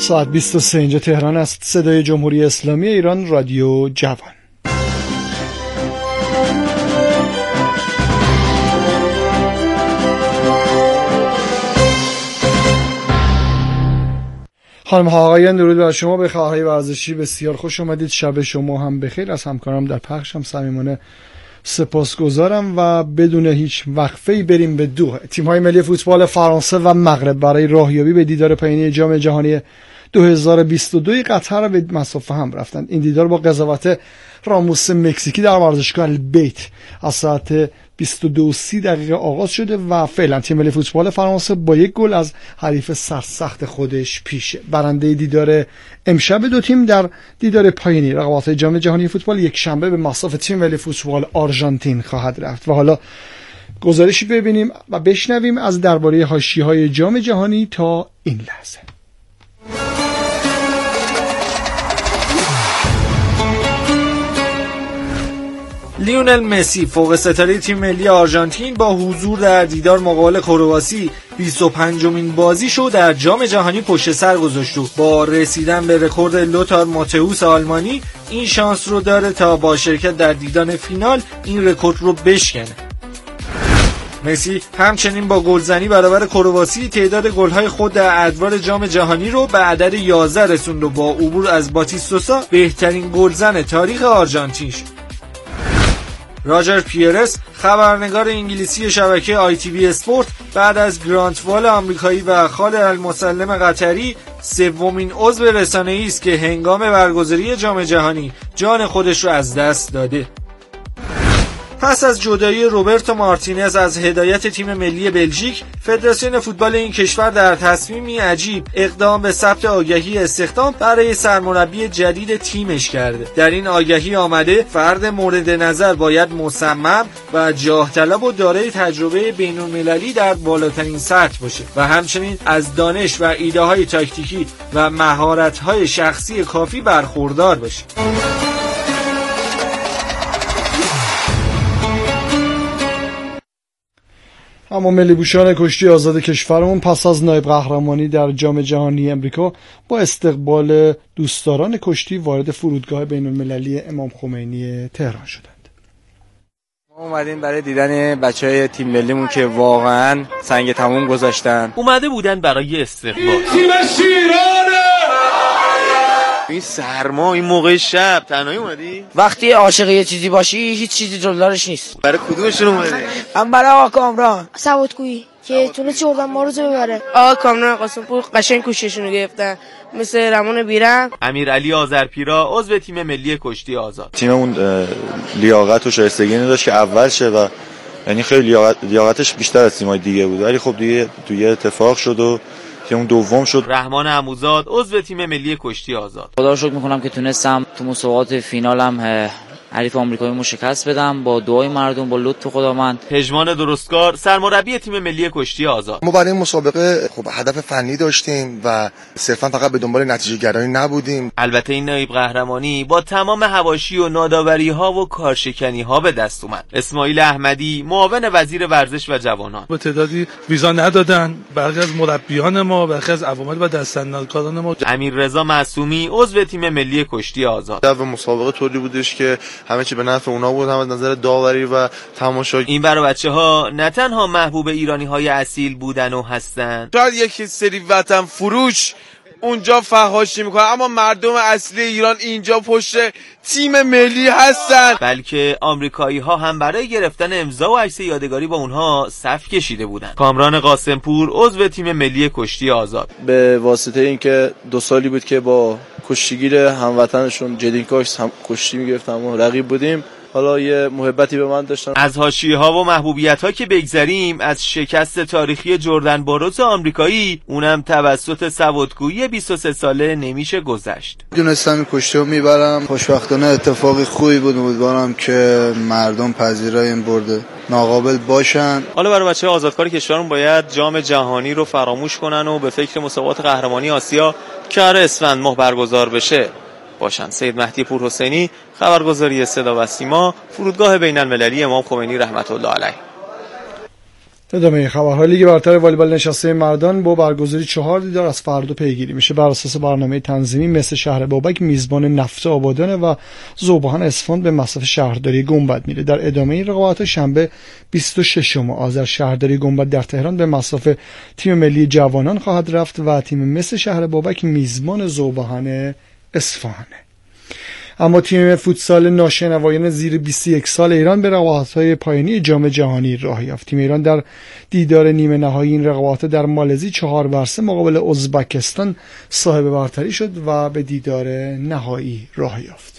ساعت 23 اینجا تهران است. صدای جمهوری اسلامی ایران، رادیو جوان. خانم ها آقایان، درود بر شما. به خواهرهای ورزشی بسیار خوش آمدید. شب شما هم بخیر. از همکارم در پخشم صمیمانه سپاسگزارم و بدون هیچ وقفه‌ای بریم به تیم‌های ملی فوتبال فرانسه و مغرب برای راهیابی به دیدار پایانی جام جهانی 2022 قطر به مسافه هم رفتند. این دیدار با قضاوت راموس مکزیکی در ورزشگاه البیت از ساعت 22:30 آغاز شده و فعلا تیم ملی فوتبال فرانسه با یک گل از حریف سرسخت خودش پیشه. برنده دیدار امشب دو تیم در دیدار پایانی رقابت جام جهانی فوتبال یک شنبه به مصاف تیم ملی فوتبال آرژانتین خواهد رفت. و حالا گزارشی ببینیم و بشنویم از درباره حاشیه‌های جام جهانی تا این لحظه. لیونل مسی فوق ستاره تیم ملی آرژانتین با حضور در دیدار مقابل کرواسی 25مین بازیشو در جام جهانی پشت سر گذاشت و با رسیدن به رکورد لوتار ماتئوس آلمانی این شانس رو داره تا با شرکت در دیدار فینال این رکورد رو بشکنه. مسی همچنین با گلزنی برابر کرواسی تعداد گل‌های خود در ادوار جام جهانی رو به عدد 11 رسوند و با عبور از باتیستوتا بهترین گلزن تاریخ آرژانتین شد. راجر پیرس خبرنگار انگلیسی شبکه ITV اسپورت بعد از گرانت وال آمریکایی و خالد المسلم قطری سومین عضو رسانه‌ای است که هنگام برگزاری جام جهانی جان خودش رو از دست داده. پس از جدایی روبرتو مارتینز از هدایت تیم ملی بلژیک، فدراسیون فوتبال این کشور در تصمیمی عجیب اقدام به ثبت آگهی استخدام برای سرمربی جدید تیمش کرده. در این آگهی آمده فرد مورد نظر باید مصمم و جاه طلب و دارای تجربه بین‌المللی در بالاترین سطح باشه و همچنین از دانش و ایده‌های تاکتیکی و مهارت‌های شخصی کافی برخوردار باشه. اما ملی پوشان کشتی آزاد کشورمون پس از نایب قهرمانی در جام جهانی امریکا با استقبال دوستداران کشتی وارد فرودگاه بین‌المللی امام خمینی تهران شدند. ما اومدیم برای دیدن بچهای تیم ملیمون که واقعا سنگ تموم گذاشتن. اومده بودن برای استقبال. تیم شیرانه! این سرما این موقع شب تنهایی اومدی؟ وقتی عاشق یه چیزی باشی هیچ چیزی جلوش نیست. برای کدومشون اومدی؟ من برای آقا کامران سوادگویی که تونست جردن ما رو ببره. آقا کامران قاسمپور قشنگ کوششونو گرفتن، مثل رمون بیرم. امیرعلی آذرپیرا عضو تیم ملی کشتی آزاد. تیممون لیاقت و شایستگی نداشت که اول شه و یعنی خیلی لیاقتش بیشتر از تیم‌های دیگه بود، ولی خب دیگه اتفاق شد و تیم دوم شد. رحمان عموزاد عضو تیم ملی کشتی آزاد. خدا رو شکر میکنم که تونستم تو مسابقات فینالم حریف آمریکاییمو شکست بدم با دعای مردم، با لطف خداوند. پژمان درستکار سرمربی تیم ملی کشتی آزاد. ما برای این مسابقه خب هدف فنی داشتیم و صرفا فقط به دنبال نتیجه گرایی نبودیم. البته این نایب قهرمانی با تمام حواشی و ناداوری‌ها و کارشکنی‌ها به دست اومد. اسماعیل احمدی معاون وزیر ورزش و جوانان: به تعدادی ویزا ندادن، برخی از مربیان ما، برخی از عوامل و دستاندرکاران ما. امیررضا معصومی عضو تیم ملی کشتی آزاد. در مسابقه طوری بودش که همه چی به نفع اونا بود، هم از نظر داوری و تماشا. این برای بچه‌ها نه تنها محبوب ایرانی‌های اصیل بودن و هستن، شاید یک سری وطن فروش اونجا فحاشی میکنن، اما مردم اصلی ایران اینجا پشت تیم ملی هستن. بلکه آمریکایی‌ها هم برای گرفتن امضا و عکس یادگاری با اونها صف کشیده بودن. کامران قاسمپور عضو تیم ملی کشتی آزاد: به واسطه اینکه 2 سالی بود که با کشتیگیر هموطنشون جدینکاش هم کشتی میگرفتم و رقیب بودیم، حالا یه محبتی به من داشتن. از حاشیه‌ها و محبوبیت‌ها که بگذریم، از شکست تاریخی جردن باروز آمریکایی، اونم توسط سوادگویی 23 ساله نمیشه گذشت. دونستم کشتی رو میبرم، خوشبختانه اتفاقی خوبی بود، امیدوارم که مردم پذیرای این برده ناقابل باشن. حالا برای بچه‌های آزادکار کشورمون باید جام جهانی رو فراموش کنن و به فکر مسابقات قهرمانی آسیا که اسفند ماه برگزار بشه باشن. سید مهدی پورحسینی، خبرگزاری صدا و سیما، فرودگاه بین‌المللی امام خمینی رحمت الله علیه. ادامه خبرهای لیگ برتر والیبال نشسته مردان با برگزاری 4 دیدار از فردا پیگیری میشه. بر اساس برنامه تنظیمی مثل شهر بابک میزبان نفت آبادان و ذوبان اصفهان به مصاف شهرداری گنبد میره. در ادامه این رقابت شنبه 26 آذر شهرداری گنبد در تهران به مصاف تیم ملی جوانان خواهد رفت و تیم مثل شهر بابک میزبان ذوبان اصفهان. اما تیم فوتسال ناشنوایان زیر 21 سال ایران به رقابت‌های پایانی جام جهانی راه یافت. تیم ایران در دیدار نیمه نهایی این رقابت در مالزی 4-3 مقابل ازبکستان صاحب برتری شد و به دیدار نهایی راه یافت.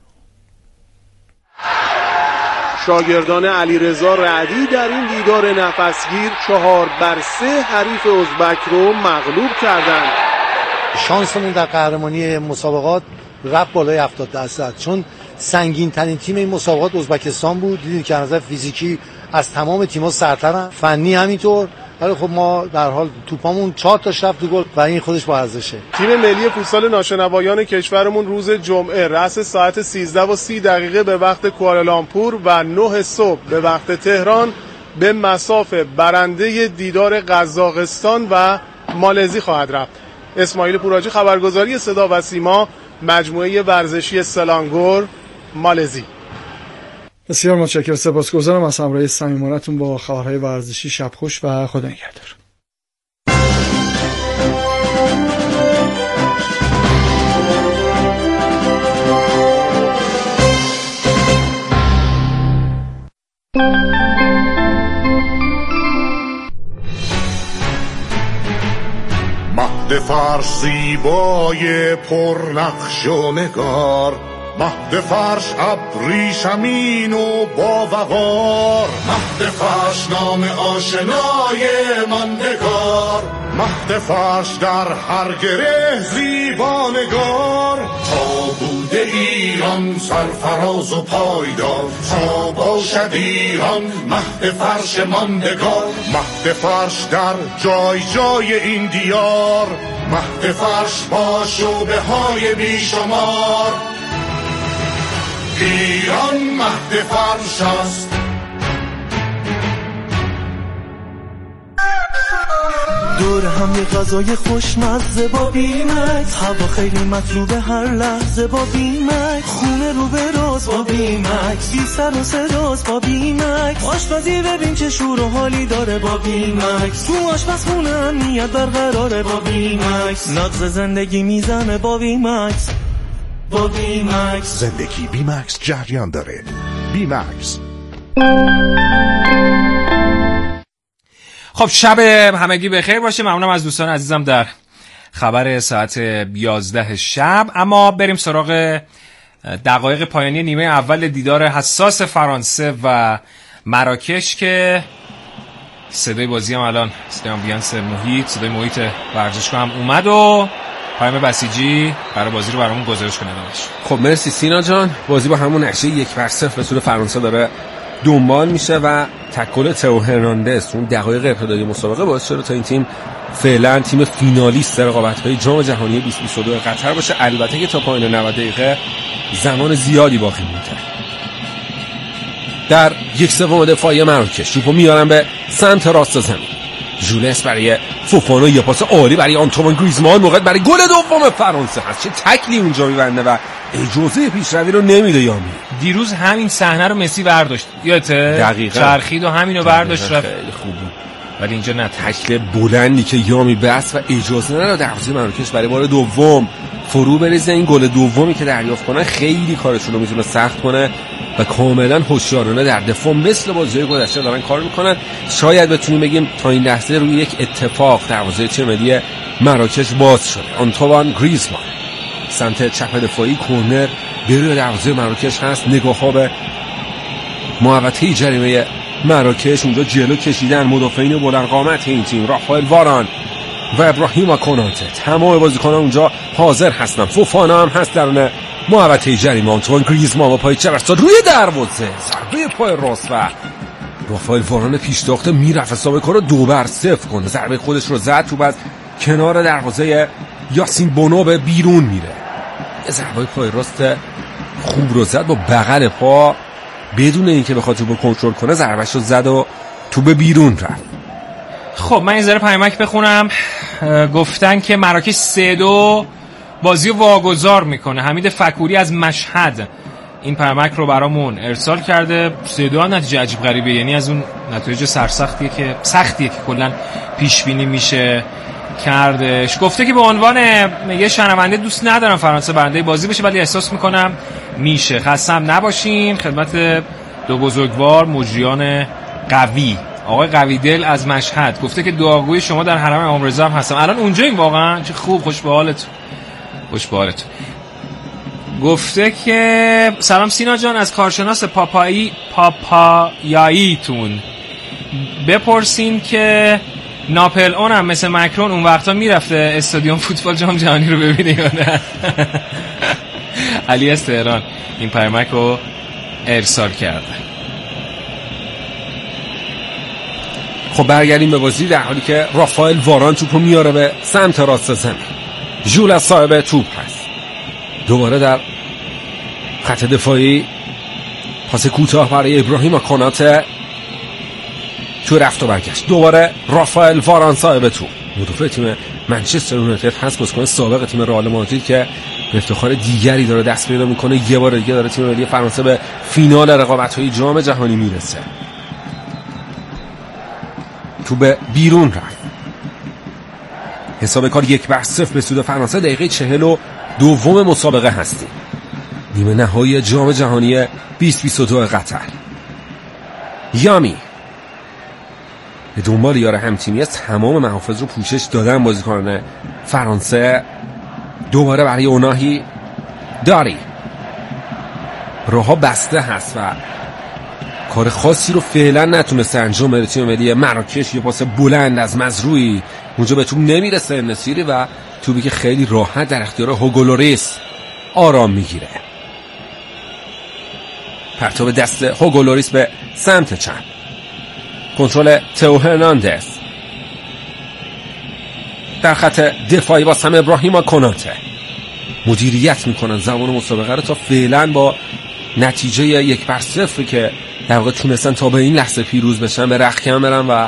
شاگردان علیرضا رعدی در این دیدار نفسگیر 4-3 حریف ازبک رو مغلوب کردند. شانسمون در قهرمانی مسابقات رفت بالای 70%، چون سنگین ترین تیم این مسابقات ازبکستان بود. دیدیم که از نظر فیزیکی از تمام تیم‌ها سرترن، فنی همینطور، ولی خب ما در حال توپامون 4 تا رفت تو گل و این خودش با ارزشه. تیم ملی فوتسال ناشنوایان کشورمون روز جمعه رأس ساعت 13:30 به وقت کوالالامپور و 9 صبح به وقت تهران به مصاف برنده دیدار قزاقستان و مالزی خواهد رفت. اسماعیل پوراجی، خبرگزاری صدا و سیما، مجموعه ورزشی سلانگور، مالزی. بسیار متشکرم، سپاسگزارم از همراهی صمیمانه‌تون با خبرهای ورزشی. شب خوش و خدا نگهدار. مهد فرش زیبای پرنقش و نگار، مهد فرش ابریشمین و با وقار، مهد فرش نام آشنای ماندگار، مهد فرش در هر گره زیبانگار. تا بوده ایران سرفراز و پایدار، تا باشد ایران مهد فرش ماندگار. مهد فرش در جای جای این دیار، مهد فرش با شعبه های بیشمار. ایران مهد فرش است. دور هم یه غذای خوشمزه با بیمکس، هوا خیلی مطلوبه هر لحظه با بیمکس، خونه رو به راز با بیمکس، بی سر و صداست با بیمکس، آشپزی ببین چه شور و حالی داره با بیمکس، تو آشپزخونه امنیت برقراره با بیمکس، نغز زندگی میزنه با بیمکس. با بیمکس زندگی بیمکس جریان داره. بیمکس. خب شب همگی بخیر باشه. ممنونم از دوستان عزیزم در خبر ساعت 11 شب. اما بریم سراغ دقایق پایانی نیمه اول دیدار حساس فرانسه و مراکش که صدای بازی هم الان صدای آمبیانس محیط، صدای محیط ورزشگاه هم اومد و پیام بسیجی برای بازی رو برامون گزارش کنه. خب مرسی سینا جان. بازی با همون نتیجه 1-0 به سود فرانسه داره دنبال میشه و تکل تئو هرناندز اون دقایق ابتدایی مسابقه باعث شده تا این تیم فعلا تیم فینالیست رقابت‌های جام جهانی 2022 قطر باشه. البته که تا پایان 90 دقیقه زمان زیادی باقی مونده. در 1/3 دفاعی مراکش توپو میارن به سمت راست زمین. ژولس برای فوفانا، یه پاس عالی برای آنتوان گریزمان، موقع برای گل دوم فرانسه هست. چه تکلی اونجا می‌بنده و اجازه پیشروی رو نمیده. یامی دیروز همین صحنه رو مسی برداشت، یادته؟ دقیقاً چرخید و همینو برداشت رفت. خیلی خوب بود. ولی اینجا نه، تکل بلندی که یامی بس و اجازه نداد دروازه مراکش برای بار دوم فرو بریزه. این گل دومی که دریافت کنه خیلی کارشون رو میتونه سخت کنه و کاملا هوشیارانه در دفاع مثل بازی‌های گذشته دارن کار میکنن. شاید بتونیم بگیم تا این لحظه روی یک اتفاق دروازه تیم ملی مراکش باز شده. آنتوان گریزمان سمت چپ دفاعی، کورنر به روی دروازه مراکش هست. نگاه‌ها به محوطه جریمه مراکش، اونجا جلو کشیدن مدافعین بلند قامت این تیم، رافائل واران و ابراهیم کناته. تمام بازیکنان اونجا حاضر هستن. فوفانا هم هست درون محوطه جریمه. آنتوان گریزمان با پای چپ استاد روی دروازه، ضربه پای راست و رافائل واران پیش تاخته میرفت حساب کارو 2-0 کنه. ضربه خودش رو زد، توپ از کنار دروازه یاسین بونو به بیرون میره. ضربه پای راست خوب رو زد با بغل پا بدون اینکه بخواد توپو کنترل کنه. ضربهش رو زد و توپ بیرون رفت. خب من یه ذره پیامک بخونم. گفتن که مراکش 3-2 بازی رو واگذار میکنه. حمید فکوری از مشهد این پیامک رو برامون ارسال کرده. 3-2 نتیجه عجیب غریبه، یعنی از اون نتایج سختیه که کلا پیش بینی میشه کردش. گفته که به عنوان یه شنونده دوست ندارم فرانسه برنده بازی بشه، ولی احساس میکنم میشه. خستم نباشین. خدمت دو بزرگوار مجریان قوی، آقای قوی دل از مشهد گفته که دعاگوی شما در حرم امام رضا هم هستم. الان اونجاییم واقعا؟ چه خوب، خوش به حالت. گفته که سلام سینا جان، از کارشناس پاپایاییتون بپرسین که ناپل اون هم مثل مکرون اون وقتا میرفته استادیوم فوتبال جام جهانی رو ببینه یا نه. علی از تهران این پیامک رو ارسال کرده. خب برگردیم به بازی، در حالی که رافائل واران توپو میاره به سمت راست زمین. ژول از صاحب توپ هست. دوباره در خط دفاعی پاس کوتاه برای ابراهیم کناته، تو رفت و برگشت. دوباره رافائل واران صاحب توپ، مدافع تیم منچستر یونایتد هست، بازیکن سابق تیم رئال مادرید که به افتخار دیگری داره دست پیدا میکنه. یه بار دیگه داره تیم ملی فرانسه به فینال رقابت‌های جام جهانی میرسه. تو به بیرون رفت. حساب کار 1-0 به سود فرانسه. دقیقه 42 مسابقه هستیم. نیمه نهایی جام جهانی 2022 قطر. یامی به دنبال یار همتیمی است. تمام محافظ رو پوشش دادن بازیکنان فرانسه. دوباره برای اوناهی داری راهها بسته هست و کار خاصی رو فعلا نتونسته انجام بده تیم ملی مراکش. یه پاس بلند از مزروعی اونجا به توپ نمیرسه نصیری و توپی که خیلی راحت در اختیار هوگو لوریس آرام میگیره. پرتاب دست هوگو لوریس به سمت چپ. کنترل تئو هرناندز در خط دفاعی با سم ابراهیم کناته مدیریت میکنن زمان مسابقه رو تا فعلا با نتیجه 1-0 که در واقع تونستن تا به این لحظه پیروز بشن به رختکن برن و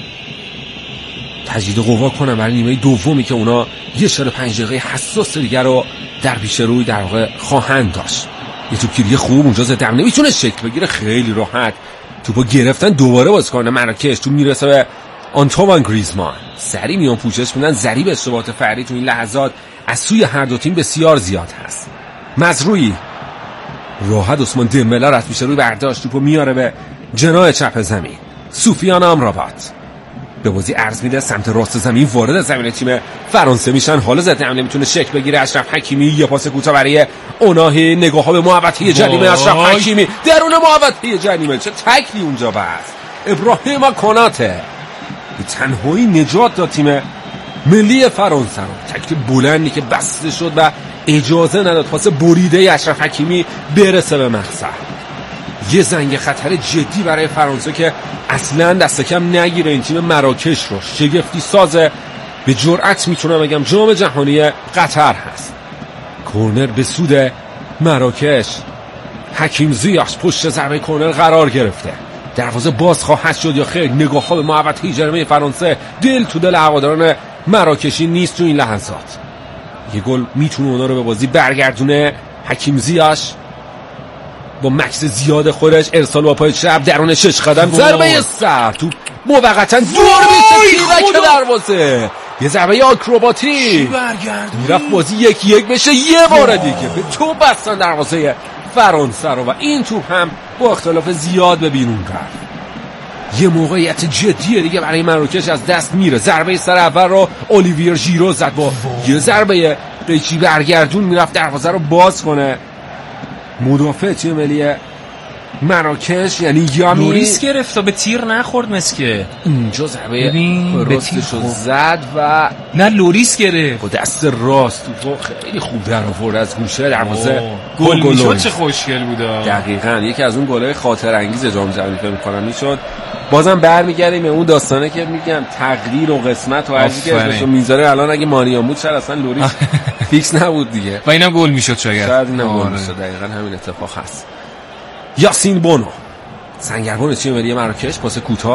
تجدید قوا کنن برای نیمه دومی که اونا یه 45 دقیقه حساس دیگر رو در پیش روی در واقع خواهند داشت. یه توپگیری خوب اونجا زدن نمیتونه شکل بگیره، خیلی راحت توپو گرفتن. دوباره بازیکن مراکش تو میرسه به آنتوان گریزمان، سری میان پوشش میدن. ضریب اشتباهات فردی تو این لحظات از سوی هر دو تیم بسیار زیاد هست. مزروعی راحت عثمان دمبله رو از پیش روی برداشت، توپو میاره به جناح چپ زمین. سوفیان آمرابات به بازی عرض میده سمت راست زمین، وارد زمین تیم فرانسه میشن. حالا زده هم نمیتونه شکل بگیره. اشرف حکیمی یه پاس کوتاه برای اوناهی، نگاه ها به محوطه جریمه. اشرف حکیمی درون محوطه جریمه، چه تکلی اونجا بست. ابراهیم کناته به تنهایی نجات داد تیم ملی فرانسه رو. تکل بلندی که بسته شد و اجازه نداد پاس بریده اشرف حکیمی برسه به مقصد. یه زنگ خطر جدی برای فرانسه که اصلا دست کم نگیره این تیم مراکش رو. شگفتی سازه، به جرأت میتونم بگم جام جهانی قطر هست. کورنر به سود مراکش. حکیم زیاش پشت ضربه کورنر قرار گرفته. دروازه باز خواهد شد یا خیر؟ نگاه ها به محوطه جریمه فرانسه. دل تو دل هواداران مراکشی نیست تو این لحظات. یه گل میتونه اونا رو به بازی برگردونه. حکیم زیاش با مکس زیاد خودش ارسال با پای چپ درون 6 قدم ضربه سر تو موقتا دور میشه که دروازه. یه ضربه آکروباتیک میرفت بازی 1-1 بشه. یه بار دیگه به توپ بستن دروازه فرانسه رو و این توپ هم با اختلاف زیاد به بیرون رفت. یه موقعیت جدیه دیگه برای مراکش از دست میره. ضربه سر اول رو اولیویر ژیرو زد، با یه ضربه قیچی برگردون میرفت دروازه رو باز کنه. مدافع تیم ملی مراکش یعنی یامی لوریس گرفت و به تیر نخورد مسکه. اینجا ضربه راستشو زد و نه لوریس گرفت با دست راست تو خیلی خوب در آورد از گوشه دروازه. گل میشد چه خوشگل بود. دقیقاً یکی از اون گل‌های خاطر انگیز جام جهانی فکر می‌کنم میشد. بازم برمیگردیم به اون داستانه که میگم تقدیر و قسمت و هرچی که اسمشو میذاره. الان اگه ماریان بود چرا اصلا لوریس فیکس نبود دیگه و اینم گل میشد. شاید اینم گل میشد. دقیقاً همین اتفاق هست. یاسین بونو سنگربان تیم ملی مراکش پاس کوتاه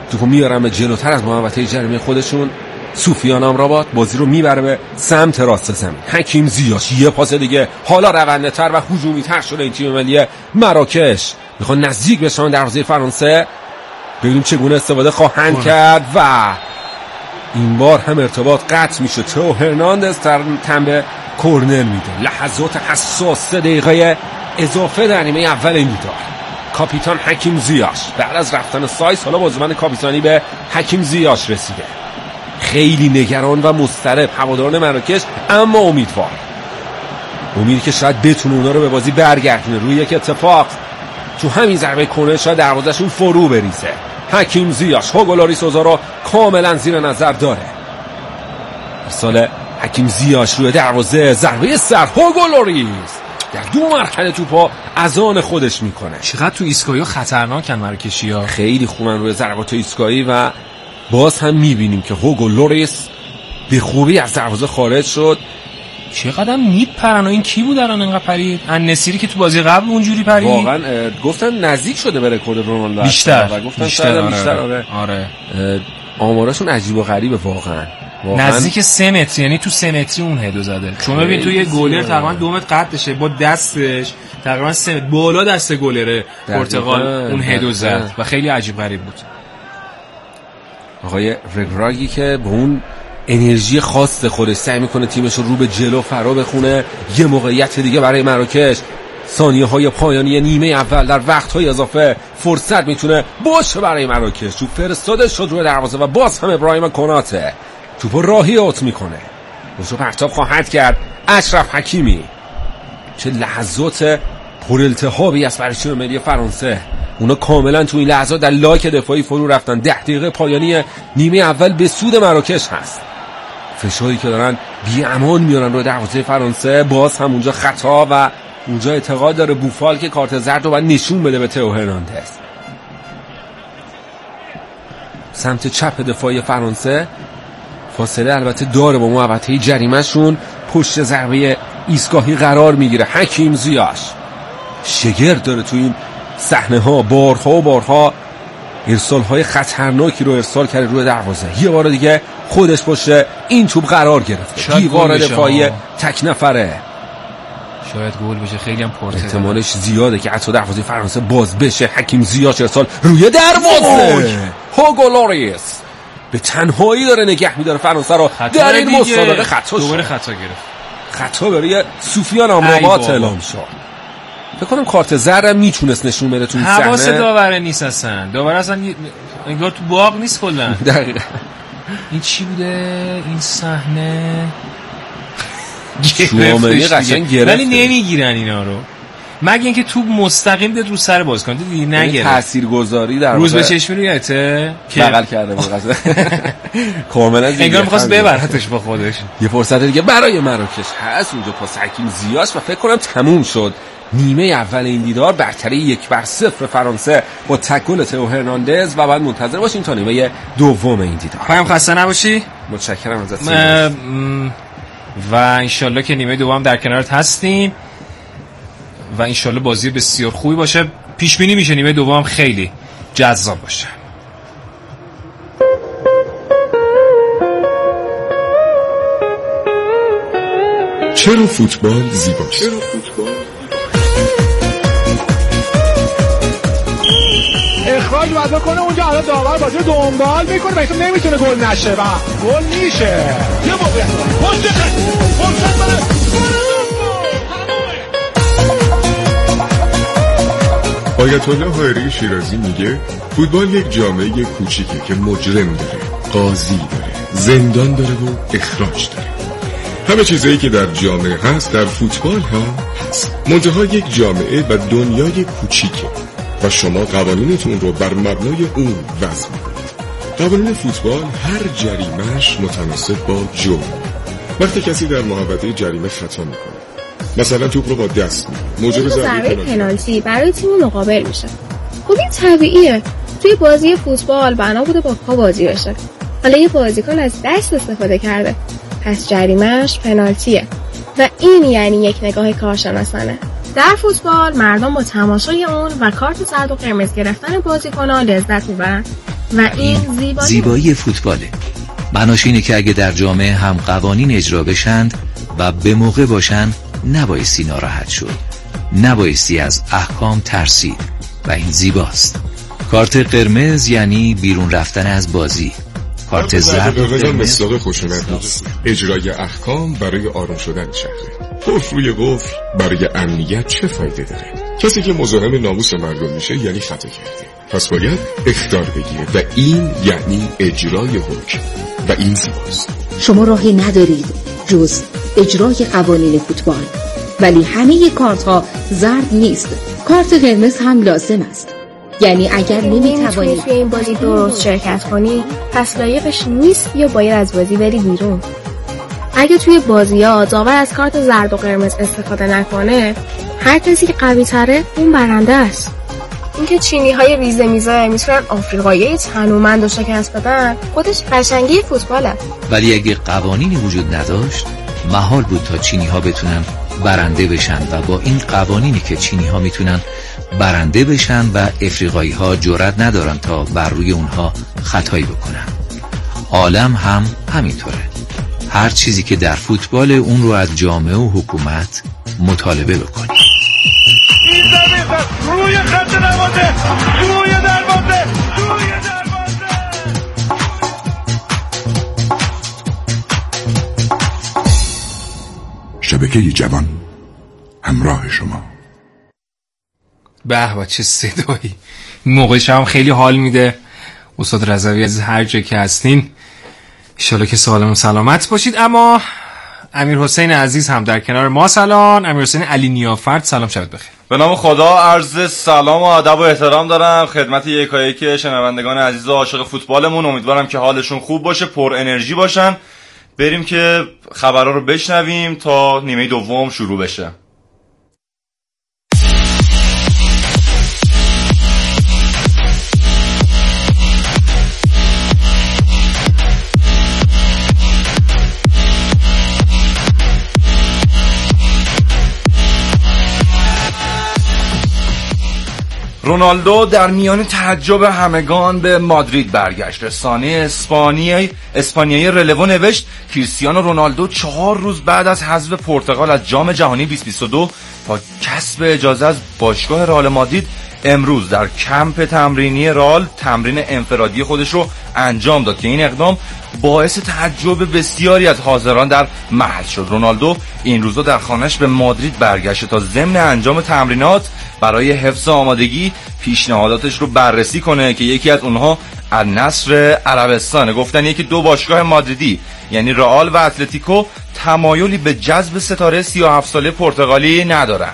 توپو میارن به جلوتر از محوطه جریمه خودشون. سفیان امرآباد بازی رو میبره به سمت راست زمین. حکیم زیاش یه پاس دیگه، حالا رونده-تر و هجومی‌تر شده این تیم ملی مراکش. میخوان نزدیک بشن دروازه فرانسه، ببینیم چگونه استفاده خواهند کرد و این بار هم ارتباط قطع میشه. تو هرناندز تنبه کورنر میده. لحظات حساس 3 دقیقه اضافه در نیمه اول این دیدار. کاپیتان حکیم زیاش بعد از رفتن سایس حالا بازیکن کاپیتانی به حکیم زیاش رسیده. خیلی نگران و مضطرب هواداران مراکش، اما امیدوار. امیدی که شاید بتونه اونا رو به بازی برگردونه. روی یک اتفاق تو همین ضربه کورنر شاید دروازه‌شون فرو بریزه. حکیم زیاش هوگو لوریس رو کاملا زیر نظر داره. ارسال حکیم زیاش روی دروازه، ضربه سر هوگو لوریس در 2 مرحله توپا از آن خودش میکنه. چقدر تو ایستگاهی خطرناکن مراکشی‌ها، خیلی خوبن روی ضربات ایستگاهی و باز هم میبینیم که هوگو لوریس به خوبی از دروازه خارج شد. چقدر میپرن و این کی بود الان انقدر پرید؟ النصیری که تو بازی قبل اونجوری پرید. واقعا گفتن نزدیک شده به رکورد رونالدو بیشتر. گفتن بیشتر. آره. آماراشون عجیب و غریبه واقعا. نزدیک 3 متر، یعنی تو 3 متری اون هدو زده. چون ببین تو یه گلر تقریبا 2 متر قدشه، با دستش تقریبا 3 متر بالا دست گلره پرتغال اون هدو زد و خیلی عجیب غریب بود. آقای رگراگی که با اون انرژی خاص خودش سعی میکنه تیمش رو به جلو فرا بخونه. یه موقعیت دیگه برای مراکش، ثانیه‌های پایانی نیمه اول در وقت‌های اضافه فرصت میتونه باشه برای مراکش. توپ فرستاده شد روی دروازه و باز هم ابراهیم کناته توپو راهی اوت میکنه. روشو پرتاب خواهد کرد اشرف حکیمی. چه لحظات پر التهابی است برای تیم ملی فرانسه. اونا کاملا تو این لحظات در لاک دفاعی فرو رفتن. 10 دقیقه پایانی نیمه اول به سود مراکش هست. فشاری که دارن بی امان میارن روی دروازه فرانسه. باز هم اونجا خطا و اونجا اعتقاد داره بوفال که کارت زرد رو باید نشون بده به تئو هرناندز. سمت چپ دفاعی فرانسه فاصله البته داره با محوطه جریمه شون. پشت ضربه ایستگاهی قرار میگیره حکیم زیاش. شگرد داره تو این صحنه ها، بارها ارسال های خطرناکی رو ارسال کرده روی دروازه. یه بار دیگه خودش پشت این توپ قرار گرفت. دیوار دفاعی تک نفره. شاید گل بشه، خیلی هم پرته. احتمالش زیاده که حتی دروازه فرانسه باز بشه. حکیم زیاش ارسال روی دروازه. هوگو لوریس به تنهایی داره نگه میداره فرانسه رو در این مسابقه. دوباره خطا گرفت. خطا برای سفیان امرآباد اعلام شد. فکر کنم کارت زرد میتونست نشون بده تو این صحنه. حواس داوره نیست اصلا. داور اصلا انگار تو باغ نیست کلا. دقیقاً. این چی بوده این صحنه؟ شوامنی قشنگ گرفت. ولی نمیگیرن اینا رو. مگه اینکه توپ مستقیم داد رو سر بازیکن. دیدی نگیره. تاثیرگذاری در روز به چشمی رو یادته که بغل کرده بود قضا. کاملا انگار می‌خواست ببرتش با خودش. یه فرصت دیگه برای مراکش هست اونجا پاس حکیم زیاش و فکر کنم تموم شد. نیمه اول این دیدار برتری 1-0 فرانسه با تک گل تئو هرناندز و بعد منتظر باشیم تا نیمه دوم این دیدار. پایم خسته نباشی. متشکرم ازت. و انشالله که نیمه دوم در کنارت هستیم و انشالله بازی بسیار خوبی باشه. پیش بینی میشه نیمه دوم خیلی جذاب باشه. چرا فوتبال زیباست؟ اخراج وضع کنه اونجا الان داور بازی دنبال میکنه مثلا نمیتونه گل نشه و گل میشه. یه موقعیت فرصت بره. آیت الله حائری شیرازی میگه فوتبال یک جامعه کوچیکه که مجرم داره، قاضی داره، زندان داره و اخراج داره. همه چیزایی که در جامعه هست در فوتبال هم هست. منتها یک جامعه و دنیای کوچیکه و شما قوانینتون رو بر مبنای اون وضع میکنید. قوانین فوتبال هر جریمهش متناسب با جرم. وقتی کسی در محوطه جریمه خطا میکنه، مثلا توپ رو با دست موجب ضربه پنالتی برای تیم مقابل میشه. خب این طبیعیه. توی بازی فوتبال بنا بوده با پا بازی بشه. حالا یه بازیکن از دست استفاده کرده، پس جریمهش پنالتیه و این یعنی یک نگاه کارشناسانه. در فوتبال مردم با تماشای اون و کارت زرد و قرمز گرفتن بازیکن‌ها لذت میبرن. و این زیبایی فوتباله. معناش اینه که اگه در جامعه هم قوانین اجرا بشند و به موقع باشن، نبایستی ناراحت شد، نبایستی از احکام ترسید و این زیباست. کارت قرمز یعنی بیرون رفتن از بازی. کارت زرد مصداق خشونت نیست. اجرای احکام برای آروم شدن شهره. قفل روی قفل برای امنیت چه فایده داره؟ کسی که مزاحم ناموس مردم میشه یعنی خطا کرده، پس باید اخطار بگیره و این یعنی اجرای حکم و این زیباست. شما راهی ندارید جز اجرای قوانین فوتبال، ولی همه کارت ها زرد نیست. کارت قرمز هم لازم است. یعنی اگر نمیتوانی توی این بازی درست شرکت کنی، پس لایقش نیست یا باید از بازی بری بیرون. اگه توی بازی‌ها داور از کارت زرد و قرمز استفاده نکنه، هر کسی که قوی تره اون برنده است. اینکه چینی‌های ریزه میزه میتونن آفریقایی تنومند و شکست بدن، خودش قشنگی فوتباله. ولی اگه قوانینی وجود نداشت، محال بود تا چینی‌ها بتونن برنده بشن و با این قوانینی که چینی‌ها میتونن برنده بشن و افریقایی‌ها جرئت ندارن تا بر روی اونها خطایی بکنن. عالم هم همینطوره. هر چیزی که در فوتبال اون رو از جامعه و حکومت مطالبه بکنی. این زمین روی خط نمازه، روی دروازه، شبکه جوان همراه شما. به چه صدایی! این موقع شب خیلی حال میده. استاد رضوی از هر جا که هستین ان شاءالله که سالم و سلامت باشید. اما امیر حسین عزیز هم در کنار ما. سلام امیر حسین علی نیافرد، سلام، شبت بخیر. به نام خدا عرض سلام و ادب و احترام دارم خدمت یکایک شنوندگان عزیز و عاشق فوتبالمون. امیدوارم که حالشون خوب باشه، پر انرژی باشن. بریم که خبرها رو بشنویم تا نیمه دوم شروع بشه. رونالدو در میان تعجب همگان به مادرید برگشت. رسانه اسپانیایی رلوو نوشت کریستیانو رونالدو 4 روز بعد از حذف پرتغال از جام جهانی 2022 تا کسب اجازه از باشگاه رئال مادرید امروز در کمپ تمرینی رئال تمرین انفرادی خودش رو انجام داد که این اقدام باعث تعجب بسیاری از حاضران در محل شد. رونالدو این روزا در خانه‌اش به مادرید برگشته تا ضمن انجام تمرینات برای حفظ آمادگی پیشنهاداتش رو بررسی کنه که یکی از اونها النصر عربستانه. گفتن یکی 2 باشگاه مادریدی یعنی رئال و اتلتیکو تمایلی به جذب ستاره 37 ساله پرتغالی ندارن.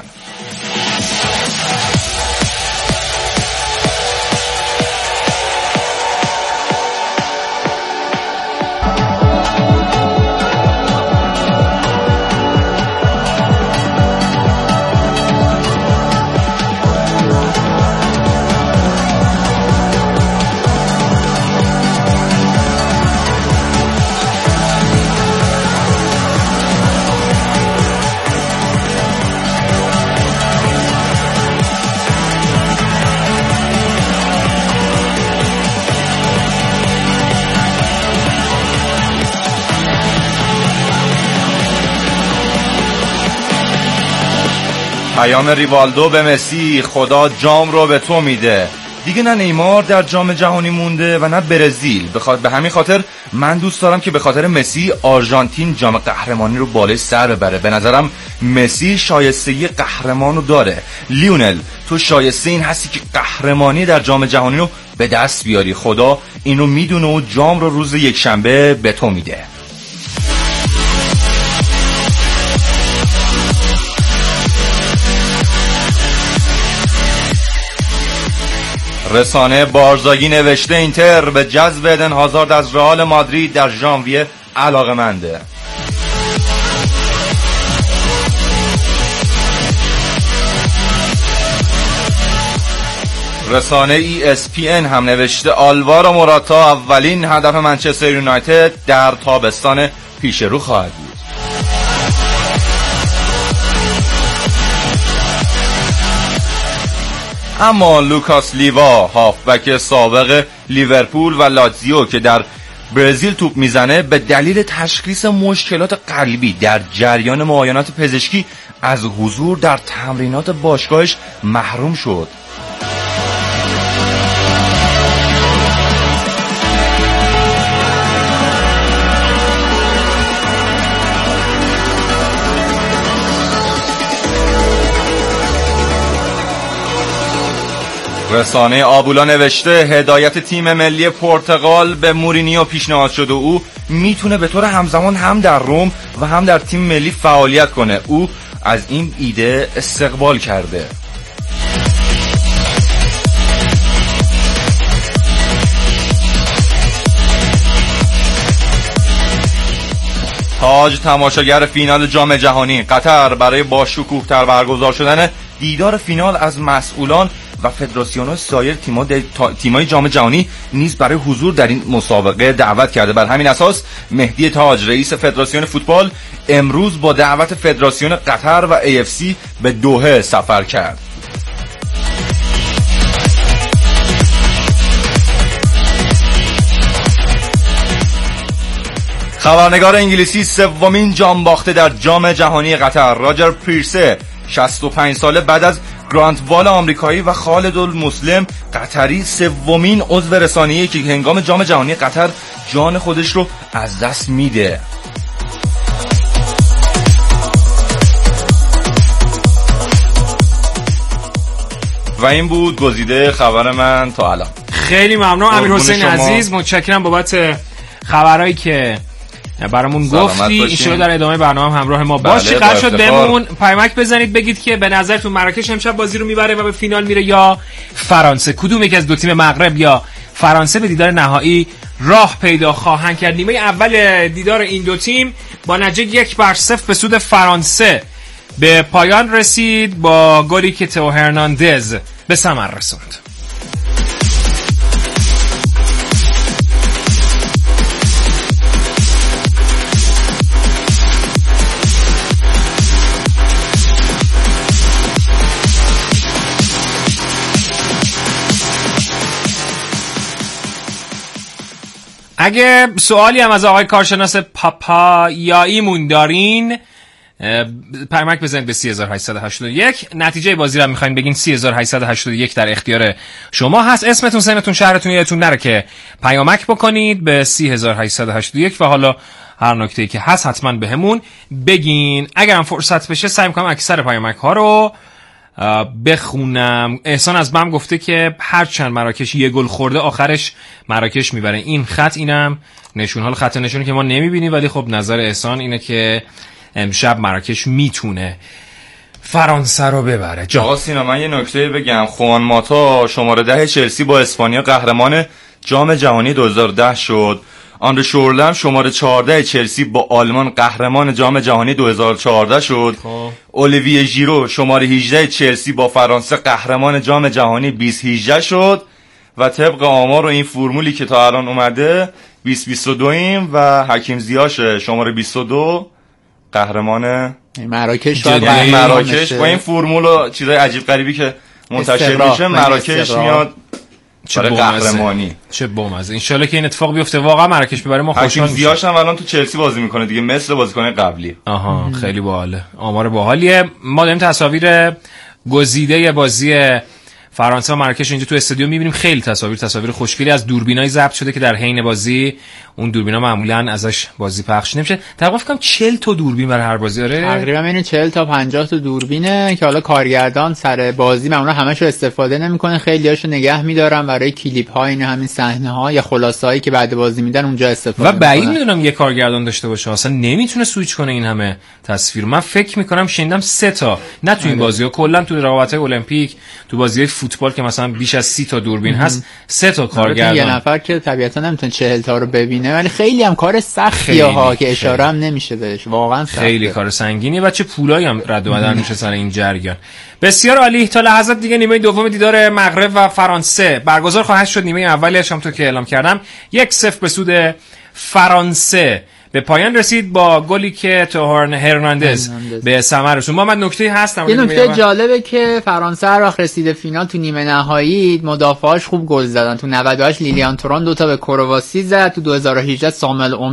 پیام ریوالدو به مسی: خدا جام رو به تو میده. دیگه نه نیمار در جام جهانی مونده و نه برزیل. به همین خاطر من دوست دارم که به خاطر مسی آرژانتین جام قهرمانی رو بالای سر ببره. به نظرم مسی شایستگی قهرمانو داره. لیونل تو شایسته این هستی که قهرمانی در جام جهانی رو به دست بیاری. خدا اینو میدونه و جام رو روز یکشنبه به تو میده. رسانه بارزاگی نوشته اینتر به جذب ادن هازارد از رئال مادرید در ژانویه علاقه‌منده. رسانه ESPN هم نوشته آلوارو موراتا اولین هدف منچستر یونایتد در تابستان پیش رو خواهد بود. اما لوکاس لیوا هافبک سابق لیورپول و لاتزیو که در برزیل توپ میزنه به دلیل تشخیص مشکلات قلبی در جریان معاینات پزشکی از حضور در تمرینات باشگاهش محروم شد. رسانه آبولا نوشته هدایت تیم ملی پرتغال به مورینیو پیشنهاد شده و او میتونه به طور همزمان هم در روم و هم در تیم ملی فعالیت کنه. او از این ایده استقبال کرده. تاج تماشاگر فینال جام جهانی قطر برای با شکوه‌تر برگزار شدن دیدار فینال از مسئولان و فدراسیون سایر تیمای جام جهانی نیز برای حضور در این مسابقه دعوت کرده. بر همین اساس مهدی تاج رئیس فدراسیون فوتبال امروز با دعوت فدراسیون قطر و AFC به دوحه سفر کرد. خبرنگار انگلیسی سومین جام باخته در جام جهانی قطر راجر پیرسه 65 ساله بعد از گرانت وال آمریکایی و خالد المسلم قطری سومین عضو رسانه‌ای که هنگام جام جهانی قطر جان خودش رو از دست میده. و این بود گزیده خبر من تا الان. خیلی ممنون امیرحسین عزیز، متشکرم بابت خبرایی که برامون گفتی. ایشالا در ادامه برنامه همراه ما باشی. قرار شد بهمون پیامک بزنید بگید که به نظرتون مراکش امشب بازی رو میبره و به فینال میره یا فرانسه؟ کدوم یک از دو تیم مغرب یا فرانسه به دیدار نهایی راه پیدا خواهند کرد؟ نیمه اول دیدار این دو تیم با نتیجه 1-0 به سود فرانسه به پایان رسید با گلی که تو هرناندز به ثمر رسوند. اگه سوالی هم از آقای کارشناس پاپایاییمون دارین پیامک بزنید به 3881. نتیجه بازی رو میخواین بگین 3881 در اختیار شما هست. اسمتون، سنتون، شهرتون یادتون نره که پیامک بکنید به 3881 و حالا هر نکته‌ای که هست حتما بهمون بگین. اگرم فرصت بشه سعی می‌کنم اکثر پیامک ها رو بخونم. احسان از بم گفته که هرچند مراکش یه گل خورده آخرش مراکش میبره. این خط اینم نشون، حال خط نشونی که ما نمیبینیم ولی خب نظر احسان اینه که امشب مراکش میتونه فرانسه رو ببره. آقا سینا من یه نکته بگم. خوان ماتا شماره 10 چلسی با اسپانیا قهرمان جام جهانی 2010 شد. آندر شورلم شماره 14 چلسی با آلمان قهرمان جام جهانی 2014 شد. اولیویه ژیرو شماره 18 چلسی با فرانسه قهرمان جام جهانی 2018 شد و طبق آمار و این فرمولی که تا الان اومده 2022 ایم و حکیم زیاش شماره 22 قهرمان مراکش با این فرمول و چیزای عجیب غریبی که منتشر میشه مراکش میاد برای قهرمانی. چه بامزه. ان شاءالله که این اتفاق بیفته واقعا مراکش ببره ما خوشحال میشیم. زیاش هم الان تو چلسی بازی میکنه دیگه مثل بازیکن قبلی. آها خیلی باحاله. آمار باحالیه. ما داریم تصاویر گزیده بازی فرانسه و مراکش اینجا تو استادیوم میبینیم. خیلی تصاویر خوشگلی از دوربینای ضبط شده که در حین بازی اون دوربینا معمولا ازش بازی پخش نمیشه. تقریبا فکر کنم 40 تا دوربین برای هر بازی داره. تقریبا اینو 40 تا 50 تا دوربینه که حالا کارگردان سر بازی معمولا همه‌شو استفاده نمیکنه، خیلیاشو نگه می‌دارن برای کلیپ ها، این همین صحنه‌ها یا خلاصه‌ای که بعد بازی میدن اونجا استفاده می‌کنن. و بعید میدونم یه کارگردان داشته باشه اصلا نمیتونه سویچ کنه این همه تصویر. من فکر می‌کنم شنیدم 3 تا نه تو این بازی‌ها، کلا تو رقابت‌های المپیک، تو بازی‌های فوتبال که مثلا بیش از 30 تا دوربین هست 3 تا کارگردان. یه نفر که طبیعتا نمیتونه 40 تا رو ببینه ولی خیلی هم کار سختیه ها که اشاره هم نمیشه بهش. واقعا خیلی کار سنگینیه و چه پولایی هم رد و بدل میشه سر این جریان. بسیار عالی. تا لحظات دیگه نیمه دوم دیدار مغرب و فرانسه برگزار خواهد شد. نیمه اولش هم تو که اعلام کردم 1-0 به سود فرانسه به پایان رسید با گلی که توهارن هرناندز به ثمر رسوند. محمد نکته هست یه نکته جالبه که فرانسه هر وقت رسیده فینال تو نیمه نهایی مدافعاش خوب گل زدن. تو 98 لیلیان توران 2 تا به کرواسی زد، تو 2018 ساموئل